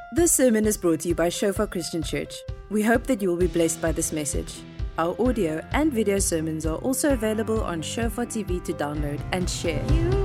This sermon is brought to you by Shofar Christian Church. We hope that you will be blessed by this message. Our audio and video sermons are also available on Shofar TV to download and share.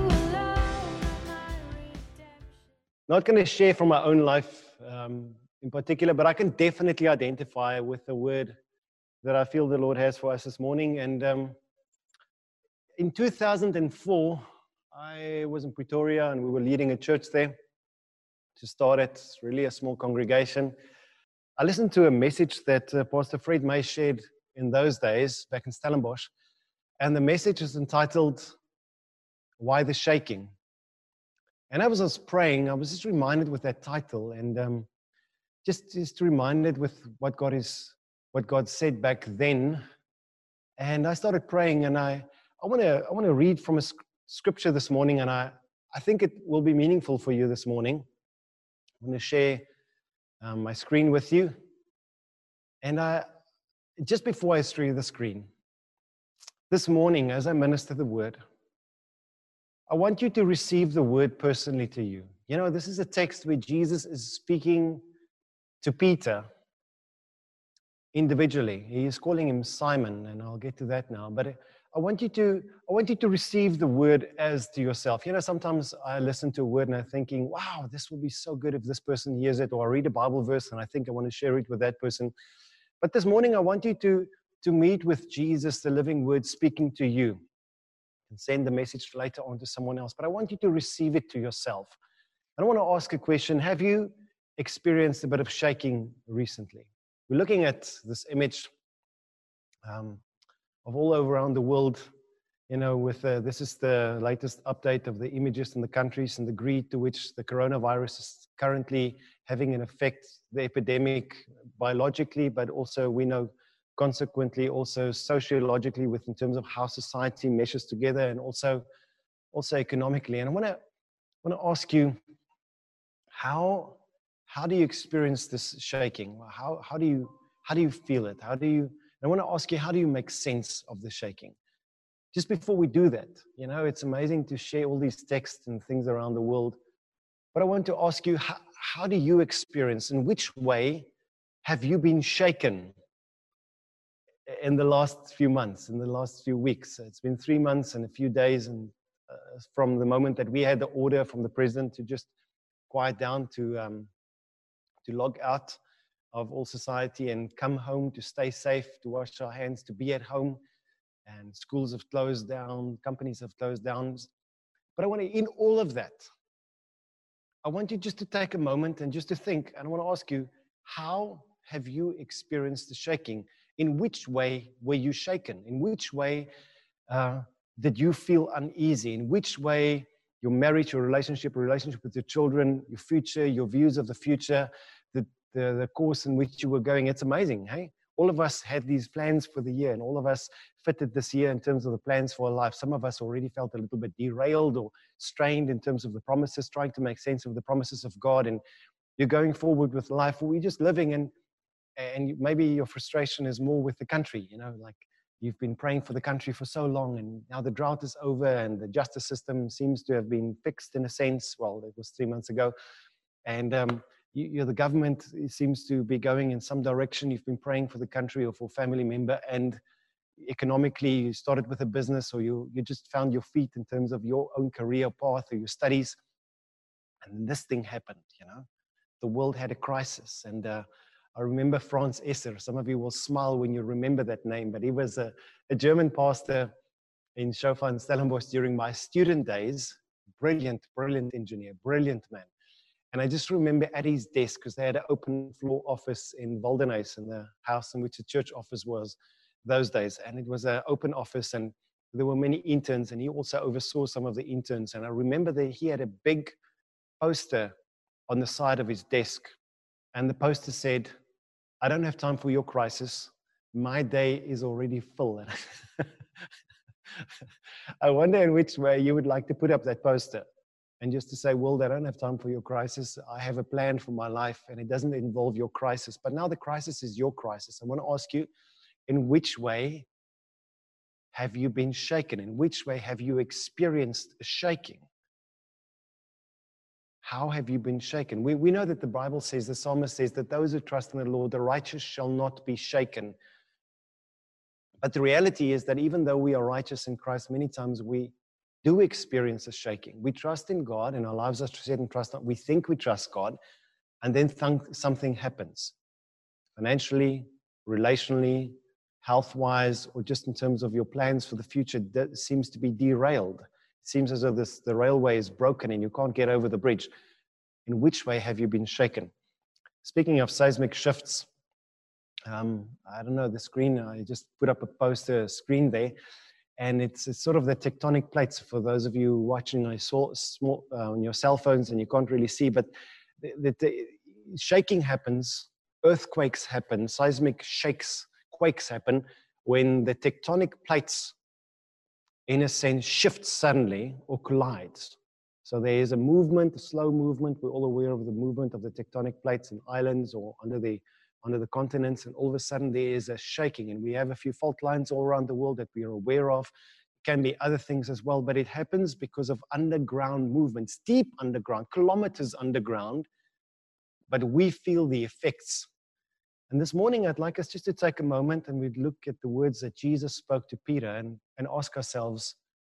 Not going to share from my own life in particular, but I can definitely identify with the word that I feel the Lord has for us this morning. And in 2004, I was in Pretoria and we were leading a church there. To start it, it's really a small congregation. I listened to a message that Pastor Fred May shared in those days back in Stellenbosch, and the message is entitled, Why the Shaking? And as I was praying, I was just reminded with that title, and just reminded with what God said back then. And I started praying, and I want to read from a scripture this morning, and I think it will be meaningful for you this morning. I'm going to share my screen with you. And just before I share the screen, this morning, as I minister the word, I want you to receive the word personally to you. You know, this is a text where Jesus is speaking to Peter individually. He is calling him Simon, and I'll get to that now. But I want you to receive the word as to yourself. You know, sometimes I listen to a word and I'm thinking, wow, this will be so good if this person hears it, or I read a Bible verse and I think I want to share it with that person. But this morning I want you to meet with Jesus, the living word speaking to you, and send the message later on to someone else. But I want you to receive it to yourself. I want to ask a question. Have you experienced a bit of shaking recently? We're looking at this image of all over around the world, you know, with this is the latest update of the images in the countries and the degree to which the coronavirus is currently having an effect, the epidemic biologically, but also we know consequently also sociologically in terms of how society meshes together, and also economically. And I want to ask you, how do you experience this shaking? How do you feel it? I want to ask you, how do you make sense of the shaking? Just before we do that, you know, it's amazing to share all these texts and things around the world. But I want to ask you, how do you experience, in which way have you been shaken in the last few months, in the last few weeks? It's been 3 months and a few days, and from the moment that we had the order from the president to just quiet down, to log out of all society and come home, to stay safe, to wash our hands, to be at home. And schools have closed down, companies have closed down. But in all of that, I want you just to take a moment and just to think, and I want to ask you, how have you experienced the shaking? In which way were you shaken? In which way did you feel uneasy? In which way your marriage, your relationship with your children, your future, your views of the future, the course in which you were going? It's amazing, hey? All of us had these plans for the year, and all of us fitted this year in terms of the plans for our life. Some of us already felt a little bit derailed or strained in terms of the promises, trying to make sense of the promises of God, and you're going forward with life. We're just living, and maybe your frustration is more with the country, you know, like you've been praying for the country for so long, and now the drought is over, and the justice system seems to have been fixed in a sense. Well, it was 3 months ago, and the government seems to be going in some direction. You've been praying for the country or for a family member, and economically you started with a business, or you just found your feet in terms of your own career path or your studies, and this thing happened. You know, the world had a crisis. And I remember Franz Esser. Some of you will smile when you remember that name, but he was a German pastor in Shofar and Stellenbosch during my student days. Brilliant engineer, brilliant man. And I just remember at his desk, because they had an open floor office in Waldenhuis, in the house in which the church office was those days. And it was an open office, and there were many interns, and he also oversaw some of the interns. And I remember that he had a big poster on the side of his desk. And the poster said, "I don't have time for your crisis. My day is already full." I wonder in which way you would like to put up that poster. And just to say, well, I don't have time for your crisis. I have a plan for my life, and it doesn't involve your crisis. But now the crisis is your crisis. I want to ask you, in which way have you been shaken? In which way have you experienced a shaking? How have you been shaken? We know that the Bible says, the psalmist says, that those who trust in the Lord, the righteous shall not be shaken. But the reality is that even though we are righteous in Christ, many times we do experience a shaking. We trust in God, and our lives are set in trust. We think we trust God, and then something happens. Financially, relationally, health-wise, or just in terms of your plans for the future, that seems to be derailed. It seems as though the railway is broken and you can't get over the bridge. In which way have you been shaken? Speaking of seismic shifts, I don't know, the screen, I just put up a poster screen there, and it's sort of the tectonic plates. For those of you watching, I saw small on your cell phones and you can't really see, but the shaking happens, earthquakes happen, seismic shakes, quakes happen when the tectonic plates, in a sense, shift suddenly or collides. So there is a movement, a slow movement. We're all aware of the movement of the tectonic plates in islands or under the continents, and all of a sudden there is a shaking, and we have a few fault lines all around the world that we are aware of. It can be other things as well, but it happens because of underground movements, deep underground, kilometers underground, but we feel the effects. And this morning, I'd like us just to take a moment and we'd look at the words that Jesus spoke to Peter and ask ourselves,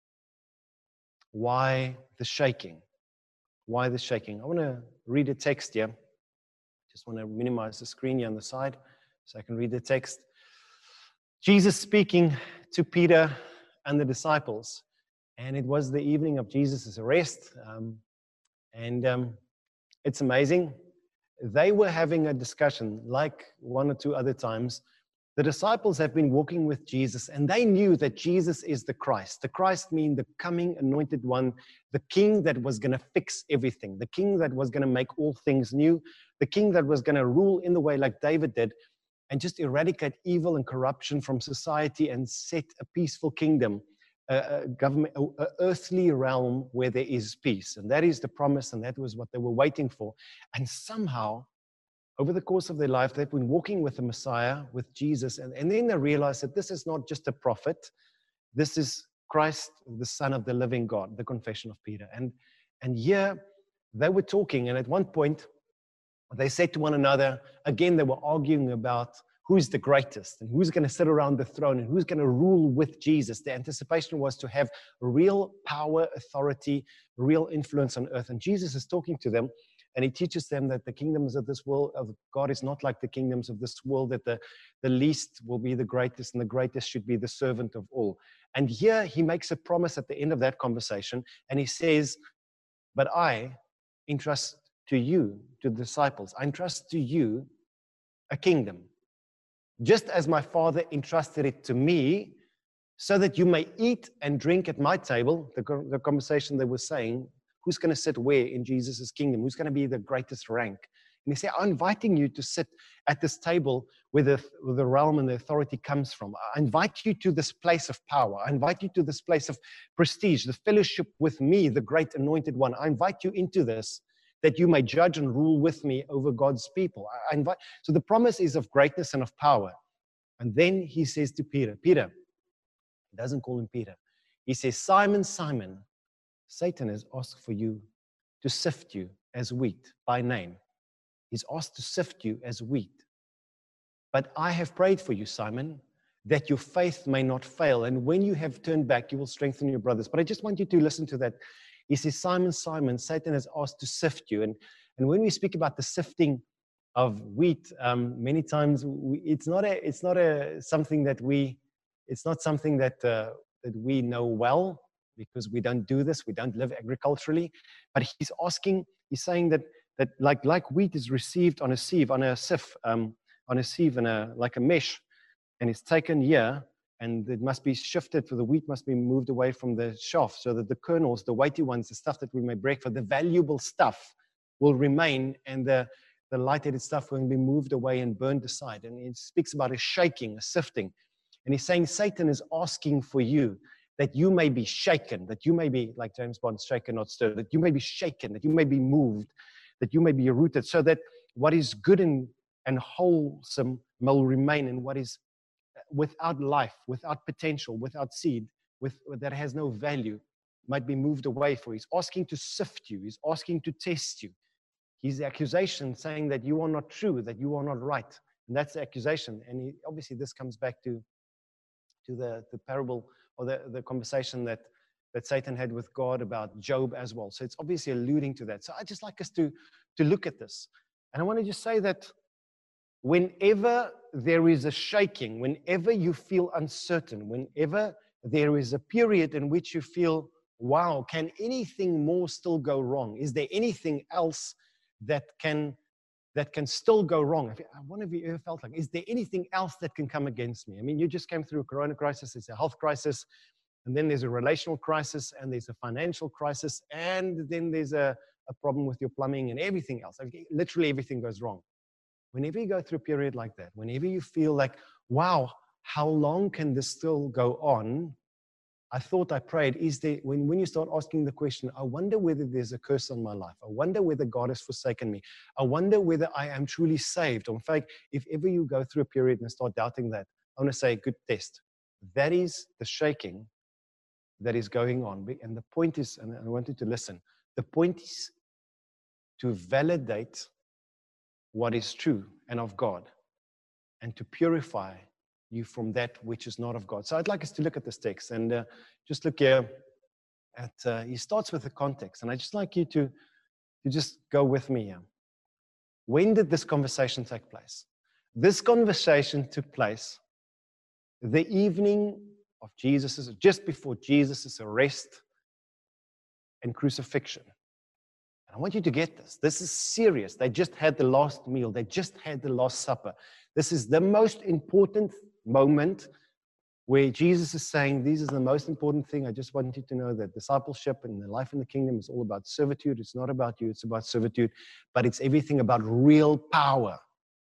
why the shaking? Why the shaking? I want to read a text here. Just want to minimize the screen here on the side so I can read the text. Jesus speaking to Peter and the disciples. And it was the evening of Jesus' arrest. It's amazing. They were having a discussion like one or two other times. The disciples have been walking with Jesus, and they knew that Jesus is the Christ. The Christ means the coming anointed one, the king that was going to fix everything, the king that was going to make all things new, the king that was going to rule in the way like David did and just eradicate evil and corruption from society and set a peaceful kingdom, a government, an earthly realm where there is peace. And that is the promise, and that was what they were waiting for. And somehow, over the course of their life, they've been walking with the Messiah, with Jesus, and then they realized that this is not just a prophet. This is Christ, the Son of the living God, the confession of Peter. And here they were talking, and at one point, they said to one another, again, they were arguing about who's the greatest and who's going to sit around the throne and who's going to rule with Jesus. The anticipation was to have real power, authority, real influence on earth. And Jesus is talking to them, and he teaches them that the kingdoms of this world of God is not like the kingdoms of this world, that the least will be the greatest and the greatest should be the servant of all. And here he makes a promise at the end of that conversation, and he says, but I entrust to you, to the disciples, I entrust to you a kingdom, just as my Father entrusted it to me, so that you may eat and drink at my table. The conversation they were saying, who's going to sit where in Jesus' kingdom? Who's going to be the greatest rank? And he said, I'm inviting you to sit at this table where the realm and the authority comes from. I invite you to this place of power. I invite you to this place of prestige, the fellowship with me, the great anointed one. I invite you into this, that you may judge and rule with me over God's people. So the promise is of greatness and of power. And then he says to Peter, he doesn't call him Peter. He says, Simon, Simon, Satan has asked for you to sift you as wheat by name. He's asked to sift you as wheat. But I have prayed for you, Simon, that your faith may not fail. And when you have turned back, you will strengthen your brothers. But I just want you to listen to that. He says, Simon, Simon, Satan has asked to sift you. And when we speak about the sifting of wheat, many times it's not something that we know well, because we don't do this, we don't live agriculturally. But he's saying that like wheat is received on a sieve, like a mesh, and it's taken here, and it must be shifted, for the wheat must be moved away from the chaff, so that the kernels, the weighty ones, the stuff that we may break for, the valuable stuff will remain, and the light-headed stuff will be moved away and burned aside. And he speaks about a shaking, a sifting. And he's saying Satan is asking for you that you may be shaken, that you may be, like James Bond, shaken, not stirred, that you may be shaken, that you may be moved, that you may be rooted, so that what is good and wholesome will remain, and what is without life, without potential, without seed, that has no value, might be moved away for. He's asking to sift you. He's asking to test you. He's the accusation saying that you are not true, that you are not right. And that's the accusation. And obviously this comes back to the parable or the conversation that Satan had with God about Job as well. So it's obviously alluding to that. So I'd just like us to look at this. And I want to just say that whenever there is a shaking, whenever you feel uncertain, whenever there is a period in which you feel, wow, can anything more still go wrong? Is there anything else that can still go wrong? One of you ever felt like, is there anything else that can come against me? I mean, you just came through a corona crisis, there's a health crisis, and then there's a relational crisis, and there's a financial crisis, and then there's a problem with your plumbing and everything else. Literally everything goes wrong. Whenever you go through a period like that, whenever you feel like, wow, how long can this still go on? I thought I prayed, is there, when you start asking the question, I wonder whether there's a curse on my life. I wonder whether God has forsaken me. I wonder whether I am truly saved. Or in fact, if ever you go through a period and start doubting that, I want to say, good test. That is the shaking that is going on. And the point is, and I want you to listen, the point is to validate what is true and of God, and to purify you from that which is not of God. So I'd like us to look at this text and just look here at, he starts with the context, and I'd just like you to just go with me here. When did this conversation take place? This conversation took place the evening of just before Jesus' arrest and crucifixion. I want you to get this. This is serious. They just had the last meal. They just had the Last Supper. This is the most important moment where Jesus is saying, this is the most important thing. I just want you to know that discipleship and the life in the kingdom is all about servitude. It's not about you. It's about servitude. But it's everything about real power.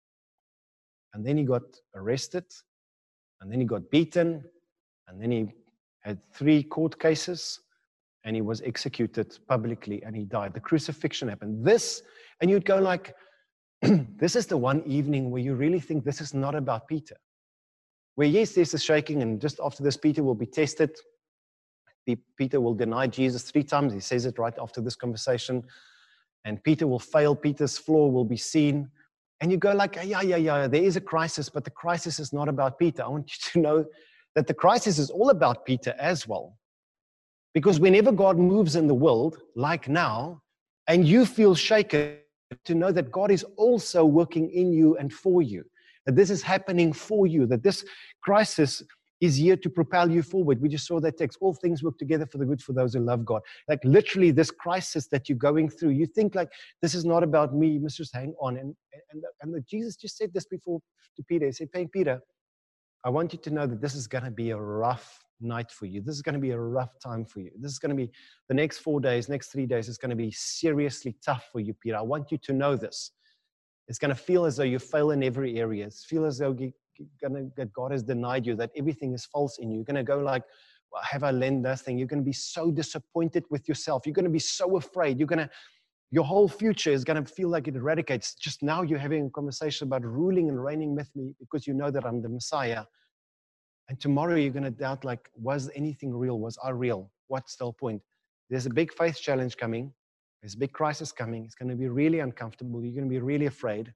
And then he got arrested. And then he got beaten. And then he had 3 court cases. And he was executed publicly, and he died. The crucifixion happened. And you'd go like, this is the one evening where you really think this is not about Peter. Where yes, there's a shaking, and just after this, Peter will be tested. Peter will deny Jesus 3 times. He says it right after this conversation. And Peter will fail. Peter's flaw will be seen. And you go like, yeah, there is a crisis, but the crisis is not about Peter. I want you to know that the crisis is all about Peter as well. Because whenever God moves in the world, like now, and you feel shaken, to know that God is also working in you and for you. That this is happening for you. That this crisis is here to propel you forward. We just saw that text. All things work together for the good for those who love God. Like literally this crisis that you're going through, you think like, this is not about me. You must just hang on. And Jesus just said this before to Peter. He said, hey, Peter, I want you to know that this is going to be a rough night for you. This is going to be a rough time for you. This is going to be the next 4 days, next 3 days is going to be seriously tough for you, Peter. I want you to know this. It's going to feel as though you fail in every area. It's feel as though that God has denied you, that everything is false in you. You're going to go like, well, have I learned nothing? You're going to be so disappointed with yourself. You're going to be so afraid. Your whole future is going to feel like it eradicates. Just now you're having a conversation about ruling and reigning with me because you know that I'm the Messiah. And tomorrow you're going to doubt, like, was anything real? Was I real? What's the whole point? There's a big faith challenge coming. There's a big crisis coming. It's going to be really uncomfortable. You're going to be really afraid.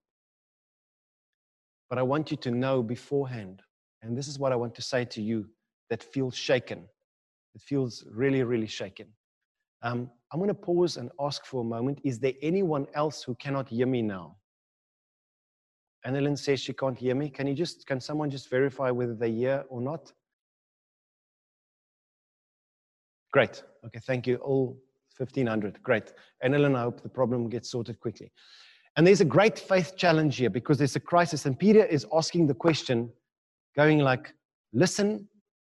But I want you to know beforehand, and this is what I want to say to you that feels shaken. It feels really, really shaken. I'm going to pause and ask for a moment. Is there anyone else who cannot hear me now? Annalyn says she can't hear me. Can someone just verify whether they hear or not? Great. Okay, thank you. All 1,500. Great. Annalyn, I hope the problem gets sorted quickly. And there's a great faith challenge here because there's a crisis. And Peter is asking the question, going like, listen,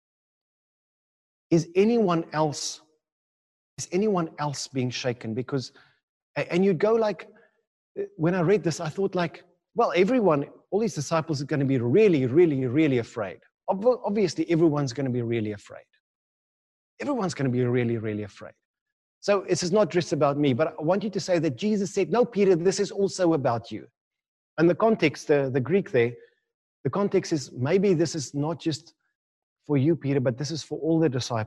is anyone else being shaken? Because, and you'd go like, when I read this, I thought like, well, all these disciples are going to be really, really, really afraid. Obviously, everyone's going to be really afraid. Everyone's going to be really, really afraid. So this is not just about me, but I want you to say that Jesus said, no, Peter, this is also about you. And the context, the Greek there, the context is maybe this is not just for you, Peter, but this is for all the disciples.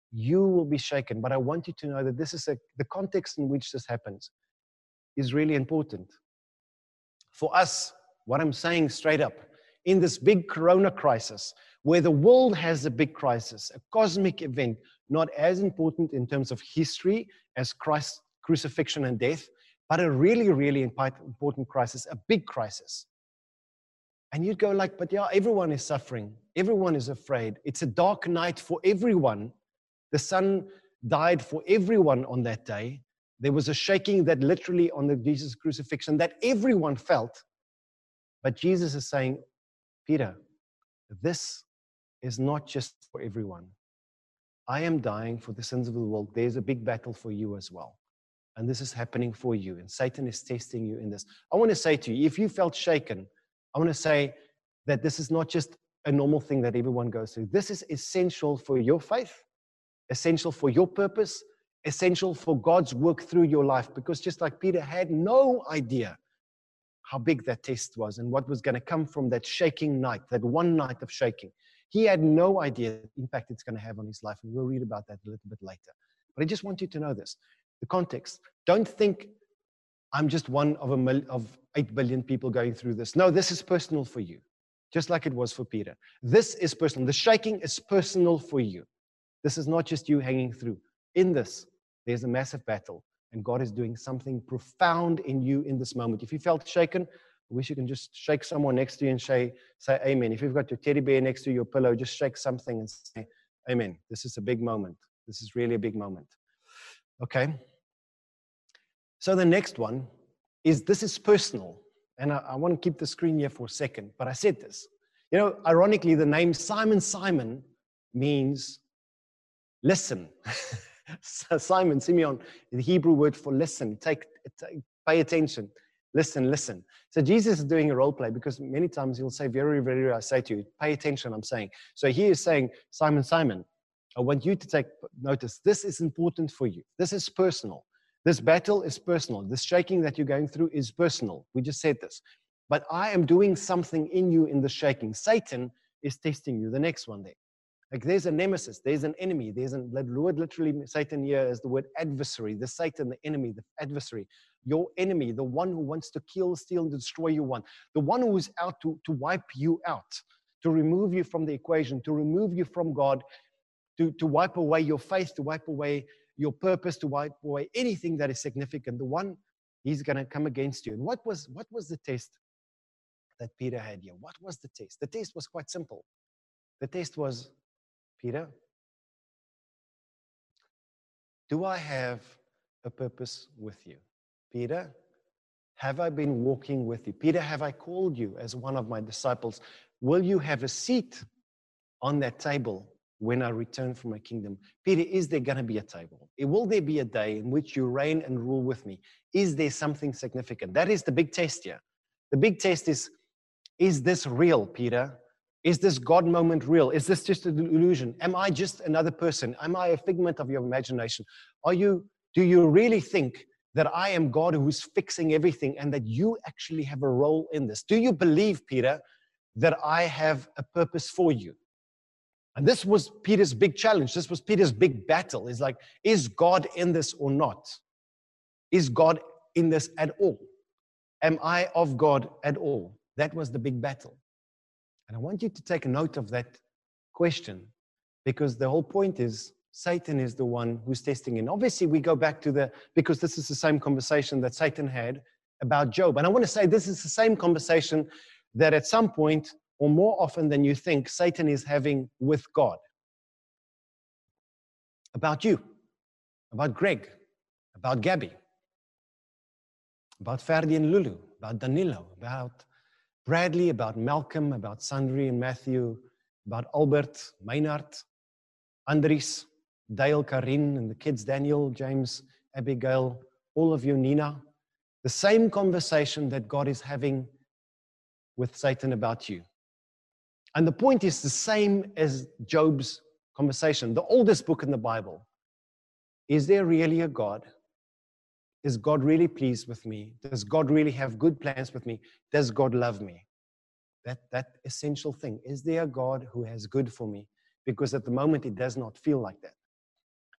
You will be shaken. But I want you to know that this is the context in which this happens is really important. For us, what I'm saying straight up, in this big corona crisis, where the world has a big crisis, a cosmic event, not as important in terms of history as Christ's crucifixion and death, but a really, really important crisis, a big crisis. And you'd go like, but yeah, everyone is suffering. Everyone is afraid. It's a dark night for everyone. The sun died for everyone on that day. There was a shaking that literally on the Jesus crucifixion that everyone felt. But Jesus is saying, Peter, this is not just for everyone. I am dying for the sins of the world. There's a big battle for you as well. And this is happening for you. And Satan is testing you in this. I want to say to you, if you felt shaken, I want to say that this is not just a normal thing that everyone goes through. This is essential for your faith, essential for your purpose, essential for God's work through your life. Because just like Peter had no idea how big that test was and what was going to come from that shaking night, that one night of shaking. He had no idea the impact it's going to have on his life. And we'll read about that a little bit later. But I just want you to know this, the context. Don't think I'm just one of 8 billion people going through this. No, this is personal for you, just like it was for Peter. This is personal. The shaking is personal for you. This is not just you hanging through. In this, there's a massive battle, and God is doing something profound in you in this moment. If you felt shaken, I wish you can just shake someone next to you and say amen. If you've got your teddy bear next to your pillow, just shake something and say amen. This is a big moment. This is really a big moment. Okay. So the next one is, this is personal. And I want to keep the screen here for a second, but I said this. You know, ironically, the name Simon, Simon means listen. Simon, Simeon, the Hebrew word for listen. Pay attention. Listen. So Jesus is doing a role play, because many times he'll say, very, very, I say to you, pay attention, I'm saying. So he is saying, Simon, Simon, I want you to take notice. This is important for you. This is personal. This battle is personal. This shaking that you're going through is personal. We just said this. But I am doing something in you in the shaking. Satan is testing you. The next one there. Like there's a nemesis, there's an enemy, there's the word literally, Satan here is the word adversary. The Satan, the enemy, the adversary. Your enemy, the one who wants to kill, steal, and destroy you, the one who is out to wipe you out, to remove you from the equation, to remove you from God, to wipe away your faith, to wipe away your purpose, to wipe away anything that is significant. The one, he's going to come against you. And what was the test that Peter had here? What was the test? The test was quite simple. The test was, Peter, do I have a purpose with you? Peter, have I been walking with you? Peter, have I called you as one of my disciples? Will you have a seat on that table when I return from my kingdom? Peter, is there going to be a table? Will there be a day in which you reign and rule with me? Is there something significant? That is the big test here. The big test is this real, Peter? Is this God moment real? Is this just an illusion? Am I just another person? Am I a figment of your imagination? Do you really think that I am God who's fixing everything and that you actually have a role in this? Do you believe, Peter, that I have a purpose for you? And this was Peter's big challenge. This was Peter's big battle. It's like, is God in this or not? Is God in this at all? Am I of God at all? That was the big battle. And I want you to take a note of that question, because the whole point is Satan is the one who's testing. And obviously we go back to because this is the same conversation that Satan had about Job. And I want to say this is the same conversation that at some point, or more often than you think, Satan is having with God. About you, about Greg, about Gabby, about Ferdi and Lulu, about Danilo, about Bradley, about Malcolm, about Sandri and Matthew, about Albert, Maynard, Andries, Dale, Karin, and the kids, Daniel, James, Abigail, all of you, Nina. The same conversation that God is having with Satan about you. And the point is the same as Job's conversation, the oldest book in the Bible. Is there really a God? Is God really pleased with me? Does God really have good plans with me? Does God love me? That essential thing. Is there a God who has good for me? Because at the moment, it does not feel like that.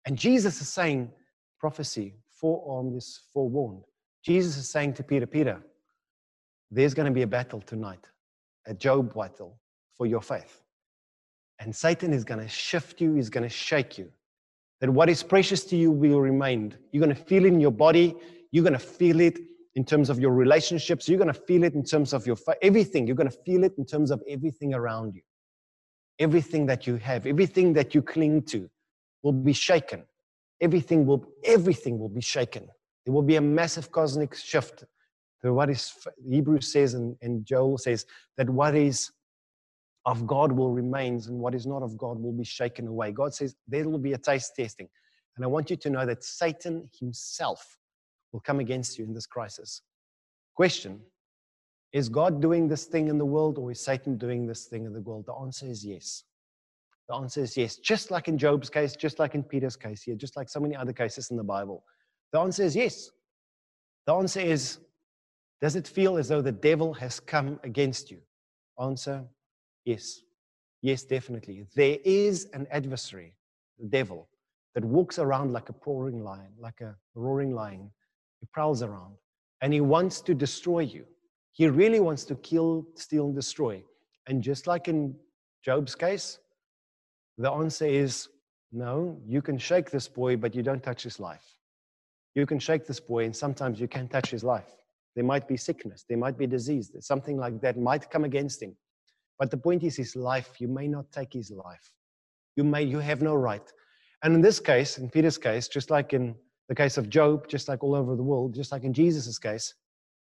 And Jesus is saying, prophecy, forearmed is forewarned. Jesus is saying to Peter, Peter, there's going to be a battle tonight, a Job battle for your faith. And Satan is going to shift you, he's going to shake you. That what is precious to you will remain. You're going to feel it in your body, you're going to feel it in terms of your relationships, you're going to feel it in terms of your everything. You're going to feel it in terms of everything around you. Everything that you have, everything that you cling to will be shaken. Everything will be shaken. There will be a massive cosmic shift to what is, Hebrews says and Joel says, that what is of God will remain and what is not of God will be shaken away. God says there will be a taste testing. And I want you to know that Satan himself will come against you in this crisis. Question, is God doing this thing in the world or is Satan doing this thing in the world? The answer is yes. The answer is yes. Just like in Job's case, just like in Peter's case here, just like so many other cases in the Bible. The answer is yes. The answer is, does it feel as though the devil has come against you? Answer, yes. Yes, definitely. There is an adversary, the devil, that walks around like a roaring lion. He prowls around and he wants to destroy you. He really wants to kill, steal, and destroy. And just like in Job's case, the answer is no, you can shake this boy, but you don't touch his life. You can shake this boy, and sometimes you can't touch his life. There might be sickness, there might be disease, something like that might come against him. But the point is his life, you may not take his life. You have no right. And in this case, in Peter's case, just like in the case of Job, just like all over the world, just like in Jesus' case,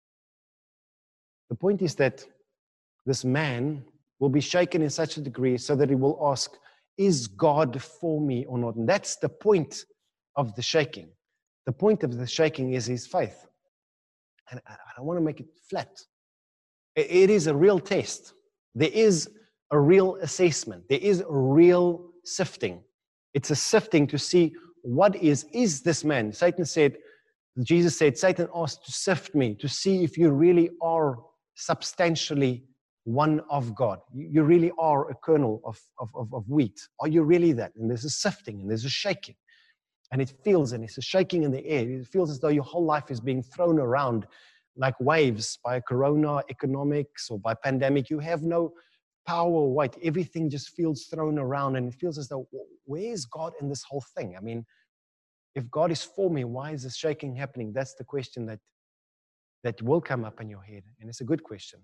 the point is that this man will be shaken in such a degree so that he will ask, is God for me or not? And that's the point of the shaking. The point of the shaking is his faith. And I don't want to make it flat. It is a real test. There is a real assessment. There is a real sifting. It's a sifting to see what is this man? Jesus said, Satan asked to sift me, to see if you really are substantially one of God. You really are a kernel of wheat. Are you really that? And there's a sifting and there's a shaking. And it feels, and it's a shaking in the air. It feels as though your whole life is being thrown around like waves by corona economics or by pandemic. You have no power or weight. Everything just feels thrown around, and it feels as though, where is God in this whole thing? I mean, if God is for me, why is this shaking happening? That's the question that will come up in your head, and it's a good question.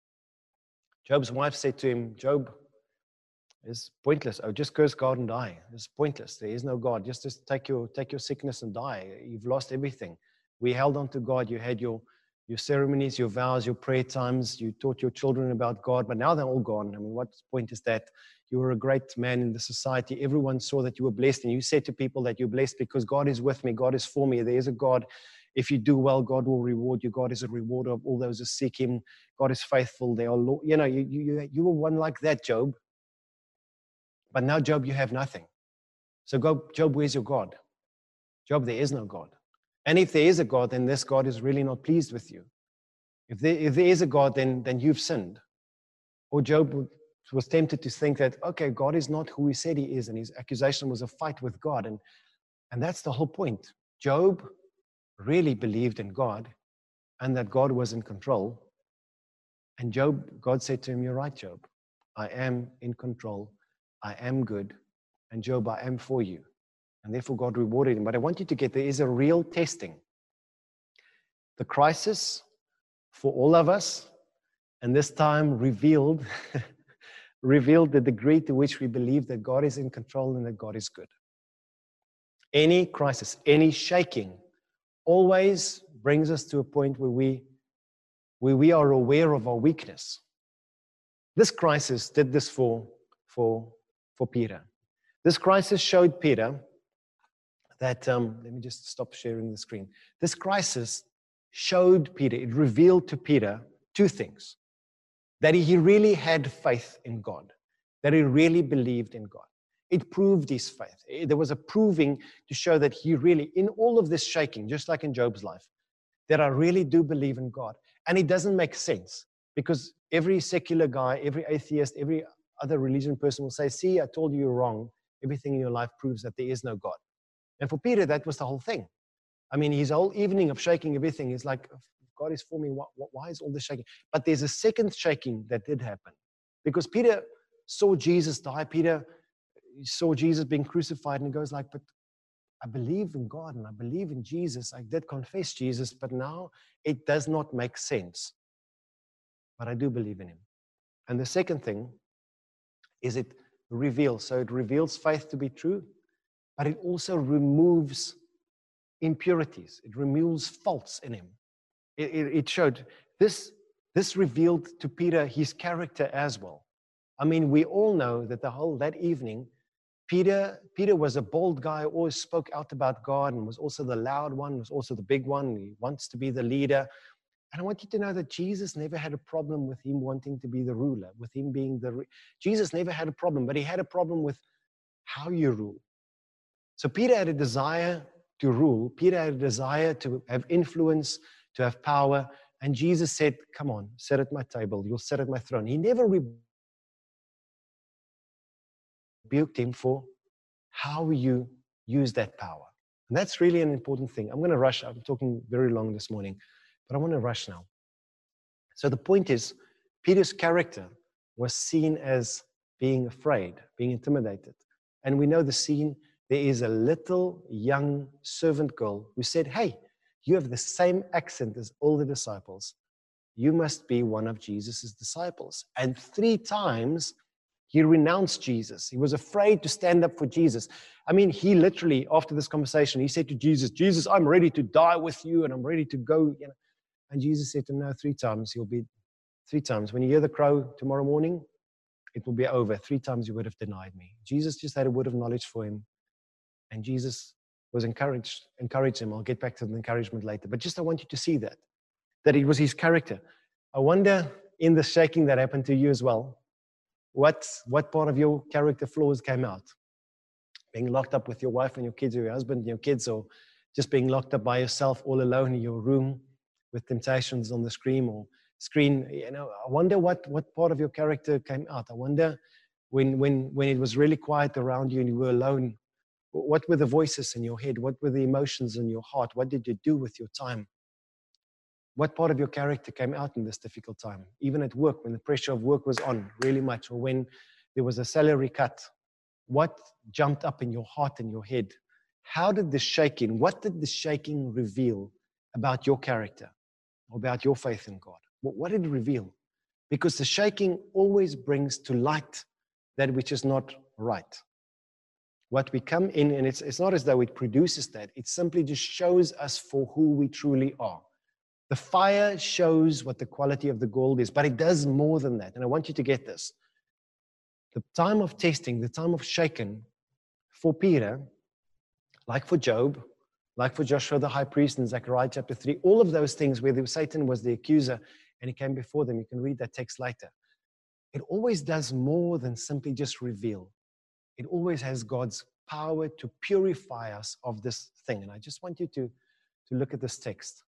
Job's wife said to him, Job, it's pointless. Oh, just curse God and die. It's pointless. There is no God. Just take your sickness and die. You've lost everything. We held on to God. You had your ceremonies, your vows, your prayer times. You taught your children about God, but now they're all gone. I mean, what point is that? You were a great man in the society. Everyone saw that you were blessed, and you said to people that you're blessed because God is with me. God is for me. There is a God. If you do well, God will reward you. God is a rewarder of all those who seek Him. God is faithful. They are, you were one like that, Job. But now, Job, you have nothing. So, Job, where's your God? Job, there is no God. And if there is a God, then this God is really not pleased with you. If there is a God, then you've sinned. Or Job was tempted to think that, okay, God is not who He said He is, and his accusation was a fight with God. And that's the whole point. Job really believed in God and that God was in control. And God said to him, you're right, Job. I am in control. I am good. And Job, I am for you. And therefore God rewarded him. But I want you to get, there is a real testing. The crisis for all of us, and this time revealed the degree to which we believe that God is in control and that God is good. Any crisis, any shaking, always brings us to a point where we are aware of our weakness. This crisis did this for Peter. This crisis showed Peter that, let me just stop sharing the screen. This crisis showed Peter, it revealed to Peter two things. That he really had faith in God. That he really believed in God. It proved his faith. There was a proving to show that he really, in all of this shaking, just like in Job's life, that I really do believe in God. And it doesn't make sense because every secular guy, every atheist, every other religion person will say, see, I told you you're wrong. Everything in your life proves that there is no God. And for Peter, that was the whole thing. I mean, his whole evening of shaking everything is like, God is for me, why is all this shaking? But there's a second shaking that did happen. Because Peter saw Jesus die. Peter saw Jesus being crucified, and he goes like, but I believe in God and I believe in Jesus. I did confess Jesus, but now it does not make sense. But I do believe in him. And the second thing is it reveals. So it reveals faith to be true, but it also removes impurities. It removes faults in him. It showed this revealed to Peter his character as well. I mean, we all know that that evening, Peter was a bold guy, always spoke out about God, and was also the loud one, was also the big one. He wants to be the leader. And I want you to know that Jesus never had a problem with him wanting to be the ruler, with him being Jesus never had a problem, but he had a problem with how you rule. So Peter had a desire to rule. Peter had a desire to have influence, to have power. And Jesus said, come on, sit at my table. You'll sit at my throne. He never rebuked him for how you use that power. And that's really an important thing. I'm going to rush. I'm talking very long this morning, but I want to rush now. So the point is, Peter's character was seen as being afraid, being intimidated. And we know the scene. There is a little young servant girl who said, hey, you have the same accent as all the disciples. You must be one of Jesus' disciples. And 3 times, he renounced Jesus. He was afraid to stand up for Jesus. I mean, he literally, after this conversation, he said to Jesus, Jesus, I'm ready to die with you and I'm ready to go. You know. And Jesus said to him, no, 3 times. You'll be 3 times. When you hear the crow tomorrow morning, it will be over. 3 times you would have denied me. Jesus just had a word of knowledge for him. And Jesus was encouraged him. I'll get back to the encouragement later. But just I want you to see that it was his character. I wonder, in the shaking that happened to you as well, what part of your character flaws came out? Being locked up with your wife and your kids, or your husband and your kids, or just being locked up by yourself all alone in your room with temptations on the screen. You know, I wonder what part of your character came out. I wonder when it was really quiet around you and you were alone, what were the voices in your head? What were the emotions in your heart? What did you do with your time? What part of your character came out in this difficult time? Even at work, when the pressure of work was on really much, or when there was a salary cut, what jumped up in your heart and your head? What did the shaking reveal about your character, or about your faith in God? What did it reveal? Because the shaking always brings to light that which is not right. What we come in, and it's not as though it produces that, it simply just shows us for who we truly are. The fire shows what the quality of the gold is, but it does more than that. And I want you to get this. The time of testing, the time of shaking for Peter, like for Job, like for Joshua the high priest in Zechariah chapter 3, all of those things where Satan was the accuser and he came before them, you can read that text later. It always does more than simply just reveal. It always has God's power to purify us of this thing. And I just want you to look at this text.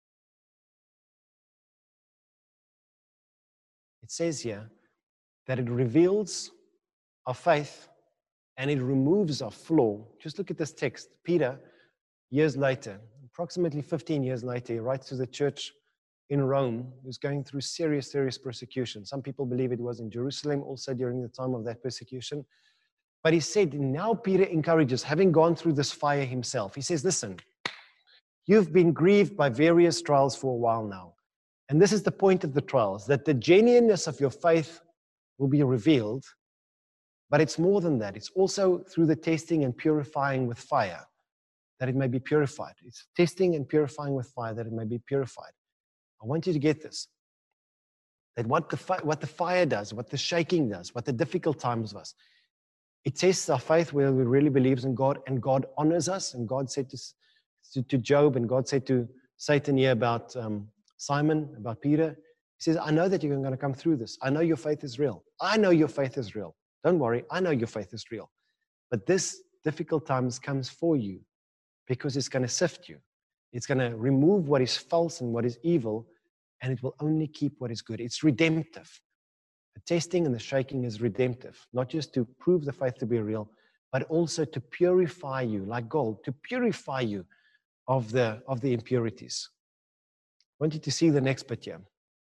It says here that it reveals our faith and it removes our flaw. Just look at this text. Peter, years later, approximately 15 years later, he writes to the church in Rome, who's going through serious, serious persecution. Some people believe it was in Jerusalem also during the time of that persecution. But he said, now Peter encourages, having gone through this fire himself, he says, listen, you've been grieved by various trials for a while now. And this is the point of the trials, that the genuineness of your faith will be revealed. But it's more than that. It's also through the testing and purifying with fire that it may be purified. It's testing and purifying with fire that it may be purified. I want you to get this. That what the fire does, what the shaking does, what the difficult times does, it tests our faith whether we really believe in God, and God honors us. And God said to Job, and God said to Satan here about Simon, about Peter, he says, I know that you're going to come through this. I know your faith is real. I know your faith is real. Don't worry, I know your faith is real. But this difficult times comes for you because it's going to sift you. It's going to remove what is false and what is evil, and it will only keep what is good. It's redemptive. The testing and the shaking is redemptive, not just to prove the faith to be real, but also to purify you like gold, to purify you of the impurities. I want you to see the next bit here.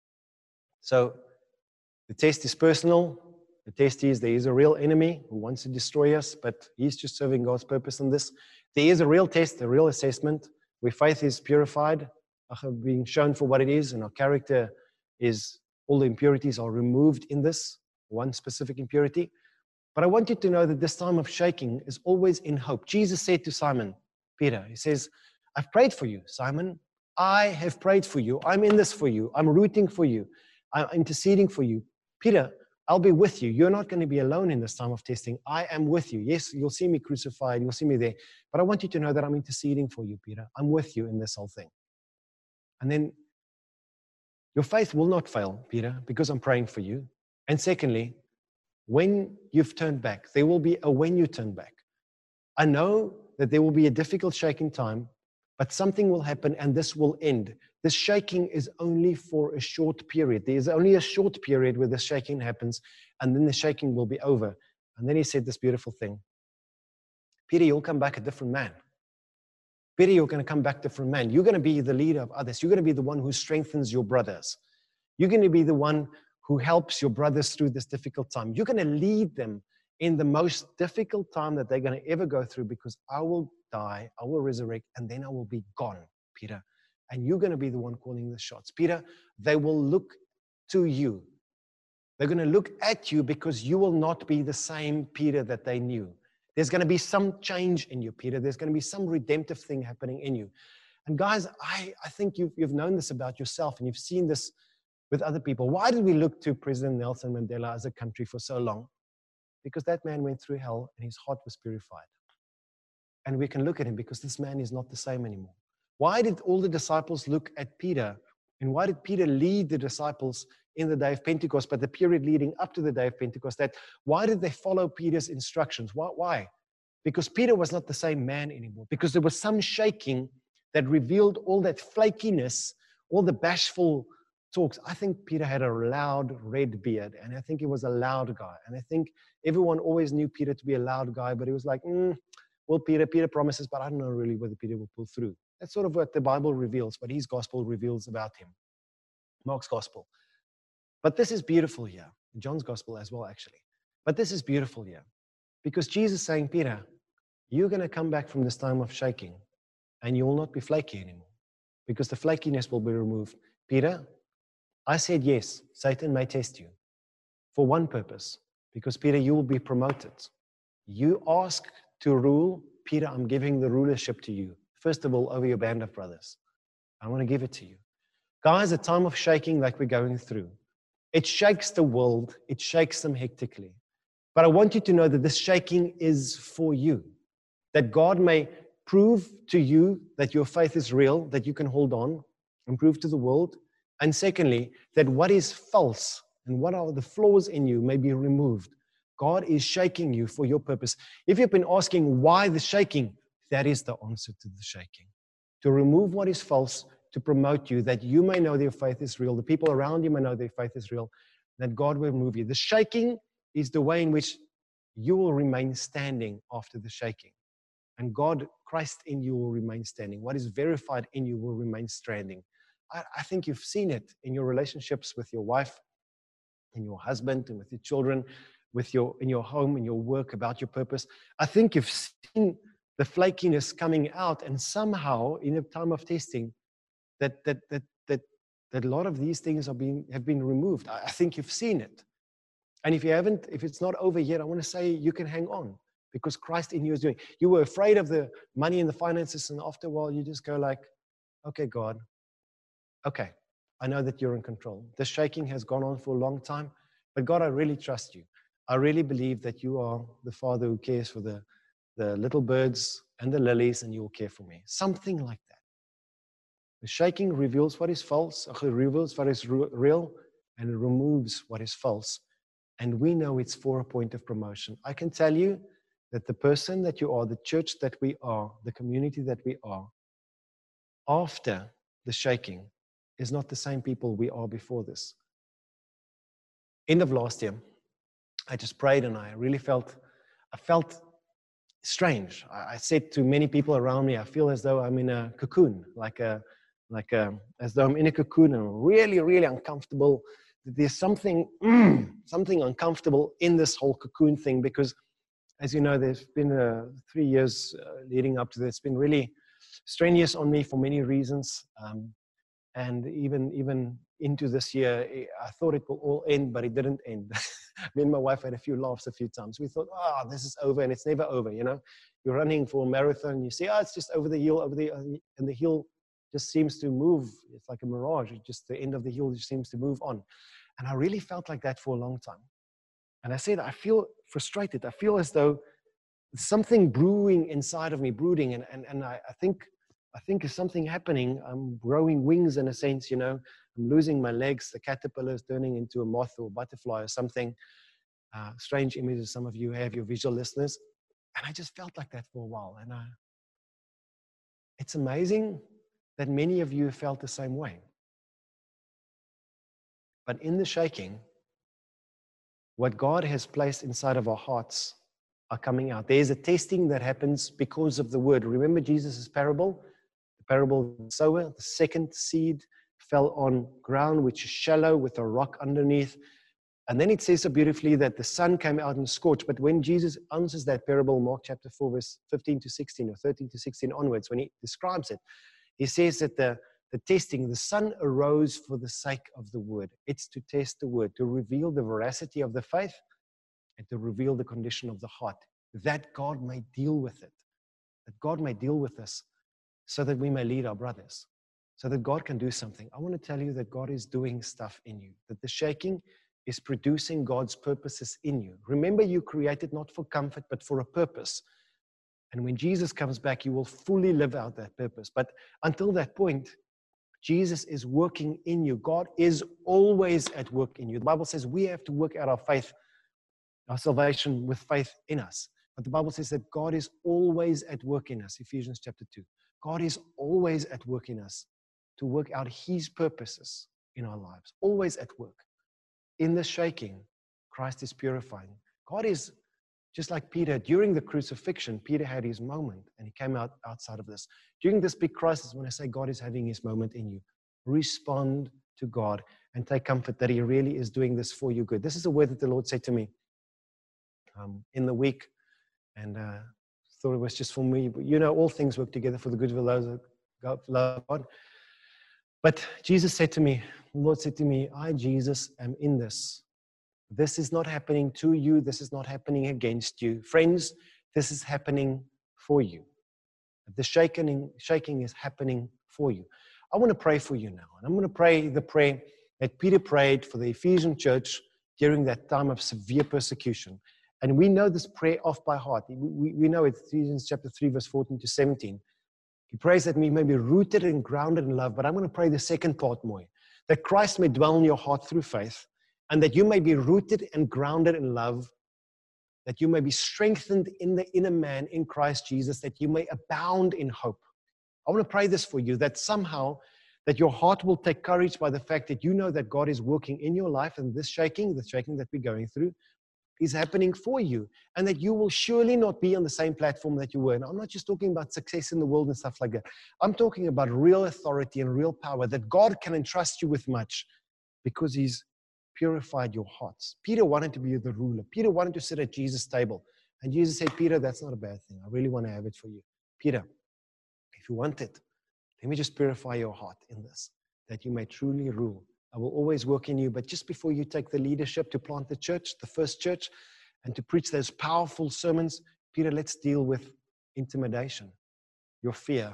So the test is personal. The test is there is a real enemy who wants to destroy us, but he's just serving God's purpose in this. There is a real test, a real assessment, where faith is purified, being shown for what it is, and our character is, all the impurities are removed in this, one specific impurity. But I want you to know that this time of shaking is always in hope. Jesus said to Simon Peter, he says, I've prayed for you, Simon. I have prayed for you. I'm in this for you. I'm rooting for you. I'm interceding for you. Peter, I'll be with you. You're not going to be alone in this time of testing. I am with you. Yes, you'll see me crucified. You'll see me there. But I want you to know that I'm interceding for you, Peter. I'm with you in this whole thing. And then your faith will not fail, Peter, because I'm praying for you. And secondly, when you've turned back, there will be a when you turn back. I know that there will be a difficult shaking time, but something will happen and this will end. This shaking is only for a short period. There's only a short period where the shaking happens, and then the shaking will be over. And then he said this beautiful thing. Peter, you'll come back a different man. Peter, you're going to come back a different man. You're going to be the leader of others. You're going to be the one who strengthens your brothers. You're going to be the one who helps your brothers through this difficult time. You're going to lead them in the most difficult time that they're going to ever go through, because I will die, I will resurrect, and then I will be gone, Peter. And you're going to be the one calling the shots. Peter, they will look to you. They're going to look at you because you will not be the same Peter that they knew. There's going to be some change in you, Peter. There's going to be some redemptive thing happening in you. And guys, I think you've known this about yourself, and you've seen this with other people. Why did we look to President Nelson Mandela as a country for so long? Because that man went through hell and his heart was purified. And we can look at him because this man is not the same anymore. Why did all the disciples look at Peter? And why did Peter lead the disciples in the day of Pentecost, but the period leading up to the day of Pentecost? Why did they follow Peter's instructions? Why? Because Peter was not the same man anymore. Because there was some shaking that revealed all that flakiness, all the bashful talks. I think Peter had a loud red beard, and I think he was a loud guy. And I think everyone always knew Peter to be a loud guy, but he was like, well, Peter promises, but I don't know really whether Peter will pull through. That's sort of what the Bible reveals, what his gospel reveals about him. Mark's gospel. But this is beautiful here. John's gospel as well, actually. But this is beautiful here. Because Jesus is saying, Peter, you're going to come back from this time of shaking, and you will not be flaky anymore, because the flakiness will be removed. Peter, I said yes, Satan may test you for one purpose, because Peter, you will be promoted. You ask to rule, Peter, I'm giving the rulership to you. First of all, over your band of brothers. I want to give it to you. Guys, a time of shaking like we're going through, it shakes the world, it shakes them hectically. But I want you to know that this shaking is for you, that God may prove to you that your faith is real, that you can hold on and prove to the world. And secondly, that what is false and what are the flaws in you may be removed. God is shaking you for your purpose. If you've been asking why the shaking, that is the answer to the shaking. To remove what is false, to promote you, that you may know their faith is real. The people around you may know their faith is real, that God will move you. The shaking is the way in which you will remain standing after the shaking. And God, Christ in you will remain standing. What is verified in you will remain standing. I think you've seen it in your relationships with your wife, and your husband, and with your children, in your home, in your work, about your purpose. I think you've seen the flakiness coming out, and somehow in a time of testing, that a lot of these things have been removed. I think you've seen it. And if you haven't, if it's not over yet, I want to say you can hang on, because Christ in you is doing. You were afraid of the money and the finances, and after a while you just go like, okay, God, okay, I know that you're in control. The shaking has gone on for a long time, but God, I really trust you. I really believe that you are the Father who cares for the little birds and the lilies, and you will care for me. Something like that. The shaking reveals what is false, reveals what is real, and it removes what is false. And we know it's for a point of promotion. I can tell you that the person that you are, the church that we are, the community that we are, after the shaking is not the same people we are before this. End of last year, I just prayed, and I really felt strange. I said to many people around me, I feel as though I'm in a cocoon, as though I'm in a cocoon and really, really uncomfortable. There's something uncomfortable in this whole cocoon thing because, as you know, there's been 3 years leading up to this. It's been really strenuous on me for many reasons. And even into this year, I thought it will all end, but it didn't end. Me and my wife had a few laughs a few times. We thought, this is over, and it's never over, you know. You're running for a marathon, you say, it's just over the hill, and the hill just seems to move. It's like a mirage. It's just the end of the hill just seems to move on. And I really felt like that for a long time. And I said, I feel frustrated. I feel as though something brewing inside of me, brooding, and I think there's something happening. I'm growing wings in a sense, you know. I'm losing my legs. The caterpillar is turning into a moth or a butterfly or something. Strange images some of you have, your visual listeners. And I just felt like that for a while. And it's amazing that many of you felt the same way. But in the shaking, what God has placed inside of our hearts are coming out. There's a testing that happens because of the word. Remember Jesus' parable? The parable of the sower. The second seed fell on ground which is shallow with a rock underneath. And then it says so beautifully that the sun came out and scorched. But when Jesus answers that parable, Mark chapter 4, verse 15 to 16, or 13 to 16 onwards, when he describes it, he says that the testing, the sun arose for the sake of the word. It's to test the word, to reveal the veracity of the faith, and to reveal the condition of the heart, that God may deal with it, that God may deal with us so that we may lead our brothers, so that God can do something. I want to tell you that God is doing stuff in you, that the shaking is producing God's purposes in you. Remember, you created not for comfort, but for a purpose. And when Jesus comes back, you will fully live out that purpose. But until that point, Jesus is working in you. God is always at work in you. The Bible says we have to work out our faith, our salvation with faith in us. But the Bible says that God is always at work in us, Ephesians chapter 2. God is always at work in us to work out His purposes in our lives, always at work. In the shaking, Christ is purifying. God is, just like Peter, during the crucifixion, Peter had his moment and he came out outside of this. During this big crisis, when I say God is having His moment in you, respond to God and take comfort that He really is doing this for your good. This is a word that the Lord said to me in the week, and thought it was just for me. But you know, all things work together for the good of those that love God. But Jesus said to me, the Lord said to me, I, Jesus, am in this. This is not happening to you. This is not happening against you. Friends, this is happening for you. The shaking is happening for you. I want to pray for you now. And I'm going to pray the prayer that Peter prayed for the Ephesian church during that time of severe persecution. And we know this prayer off by heart. We know it, Ephesians chapter 3, verse 14 to 17. He prays that we may be rooted and grounded in love. But I'm going to pray the second part more, that Christ may dwell in your heart through faith, and that you may be rooted and grounded in love, that you may be strengthened in the inner man in Christ Jesus, that you may abound in hope. I want to pray this for you, that somehow that your heart will take courage by the fact that you know that God is working in your life, and this shaking, the shaking that we're going through, is happening for you, and that you will surely not be on the same platform that you were. And I'm not just talking about success in the world and stuff like that. I'm talking about real authority and real power, that God can entrust you with much because He's purified your hearts. Peter wanted to be the ruler. Peter wanted to sit at Jesus' table. And Jesus said, Peter, that's not a bad thing. I really want to have it for you. Peter, if you want it, let me just purify your heart in this, that you may truly rule. I will always work in you. But just before you take the leadership to plant the church, the first church, and to preach those powerful sermons, Peter, let's deal with intimidation, your fear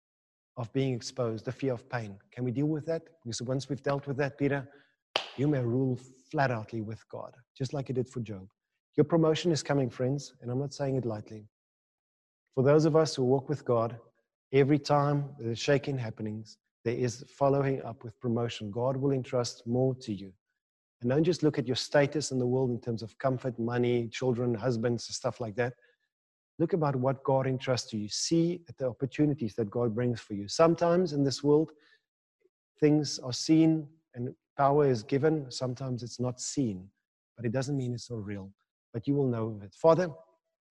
of being exposed, the fear of pain. Can we deal with that? Because once we've dealt with that, Peter, you may rule flat outly with God, just like you did for Job. Your promotion is coming, friends, and I'm not saying it lightly. For those of us who walk with God, every time there's shaking happenings, there is following up with promotion. God will entrust more to you. And don't just look at your status in the world in terms of comfort, money, children, husbands, stuff like that. Look about what God entrusts to you. See at the opportunities that God brings for you. Sometimes in this world, things are seen and power is given. Sometimes it's not seen, but it doesn't mean it's not real. But you will know of it. Father,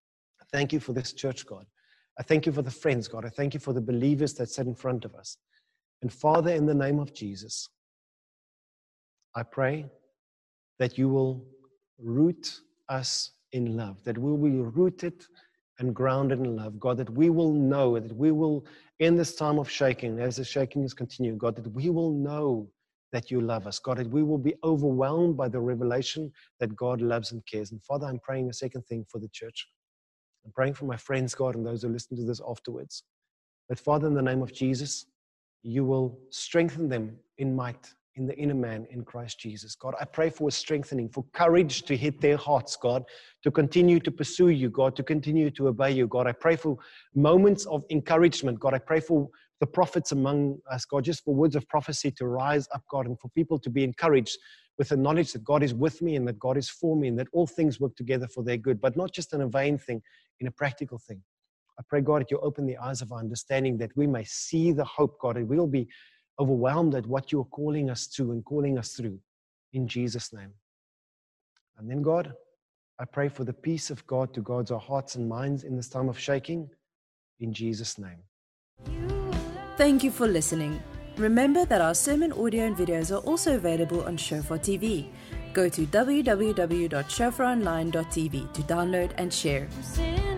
thank you for this church, God. I thank you for the friends, God. I thank you for the believers that sit in front of us. And Father, in the name of Jesus, I pray that you will root us in love, that we will be rooted and grounded in love, God, that we will know, that we will, in this time of shaking, as the shaking is continuing, God, that we will know that you love us, God, that we will be overwhelmed by the revelation that God loves and cares. And Father, I'm praying a second thing for the church. I'm praying for my friends, God, and those who listen to this afterwards. That Father, in the name of Jesus, you will strengthen them in might, in the inner man, in Christ Jesus. God, I pray for a strengthening, for courage to hit their hearts, God, to continue to pursue you, God, to continue to obey you, God. I pray for moments of encouragement, God. I pray for the prophets among us, God, just for words of prophecy to rise up, God, and for people to be encouraged with the knowledge that God is with me and that God is for me and that all things work together for their good, but not just in a vain thing, in a practical thing. I pray, God, that you open the eyes of our understanding, that we may see the hope, God, and we'll be overwhelmed at what you're calling us to and calling us through, in Jesus' name. And then, God, I pray for the peace of God to guard our hearts and minds in this time of shaking, in Jesus' name. Thank you for listening. Remember that our sermon audio and videos are also available on Shofar TV. Go to www.shofaronline.tv to download and share.